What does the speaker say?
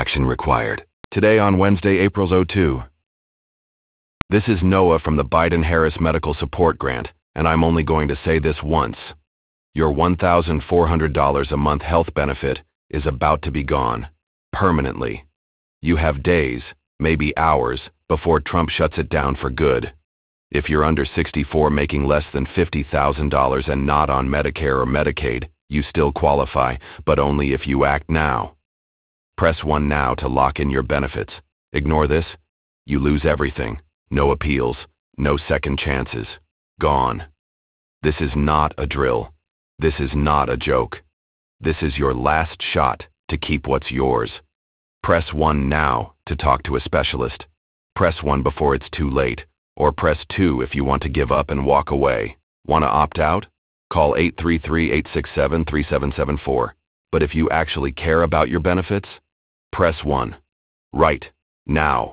Action required. Today on Wednesday, April 02. This is Noah from the Biden-Harris Medical Support Grant, and I'm only going to say this once. Your $1,400 a month health benefit is about to be gone. Permanently. You have days, maybe hours, before Trump shuts it down for good. If you're under 64 making less than $50,000 and not on Medicare or Medicaid, you still qualify, but only if you act now. Press 1 now to lock in your benefits. Ignore this. You lose everything. No appeals. No second chances. Gone. This is not a drill. This is not a joke. This is your last shot to keep what's yours. Press 1 now to talk to a specialist. Press 1 before it's too late, or press 2 if you want to give up and walk away. Want to opt out? Call 833-867-3774. But if you actually care about your benefits, press 1. Right now.